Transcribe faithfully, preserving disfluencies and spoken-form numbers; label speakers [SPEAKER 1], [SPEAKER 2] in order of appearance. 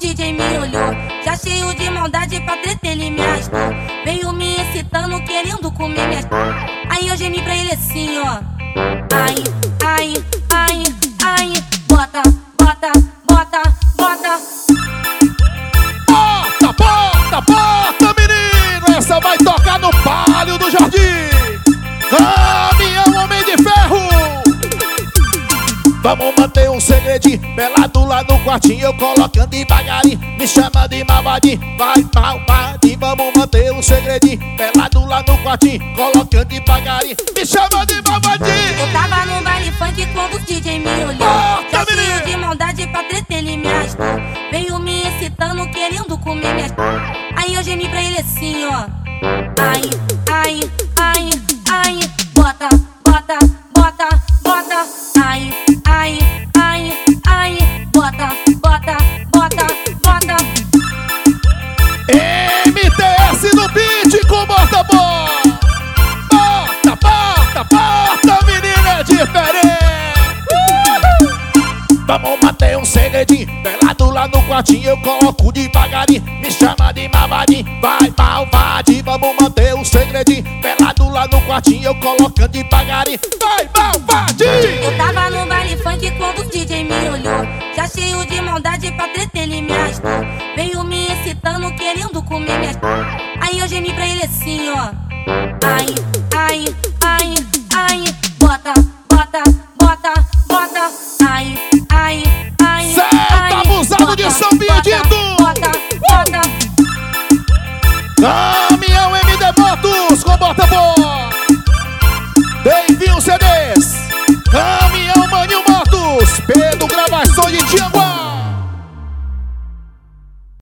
[SPEAKER 1] D J me olhou, já cheio de maldade pra treta ele me arrastou. Veio me excitando, querendo comer minhas... Aí eu gemi pra ele assim, ó. Ai, ai, ai, ai. Bota, bota, bota, bota.
[SPEAKER 2] Bota, bota, bota, menino. Essa vai tocar no palio do jardim. Caminhão Homem de Ferro. Vamos manter um segredinho, pelado lá no quartinho, eu colocando devagarinho, me chama de malvadinho, vai malvadinho. Vamos manter um segredinho, pelado lá no quartinho, colocando devagarinho, me chama de malvadinho.
[SPEAKER 1] Eu tava no baile funk quando o D J me olhou, já cheio de maldade pra treta ele me arrastou. Veio me excitando, querendo comer minhas... Aí eu gemi pra ele assim, ó. Ai, ai, ai, ai. Bota, bota, bota, bota. Ai, ai, ai, ai. Bota, bota, bota, bota.
[SPEAKER 2] M T S no beat com bota bom. Bota, bota, bota, menina é diferente. Uhul. Vamos manter um segredinho, pelado lá no quartinho, eu coloco devagarinho, me chama de malvadinho, vai malvadinho. Vamos manter um segredinho, pelado lá no quartinho, eu colocando devagarinho, vai malvadinho.
[SPEAKER 1] Eu tava no baile funk quando o D J me olhou, já cheio de maldade pra treta ele me arrastou. Veio me excitando, querendo comer minhas... Aí eu gemi pra ele assim, ó. Ai, ai, ai, ai. Bota, bota, bota, bota. Ai, ai, ai,
[SPEAKER 2] Certo,
[SPEAKER 1] ai.
[SPEAKER 2] abusado de São Benedito.
[SPEAKER 1] Bota, bota, bota.
[SPEAKER 2] Caminhão M D Motos com bota bom. Bem-vindo C Ds. Caminhão Maninho Motos, Pedro Gravações de Tianguá.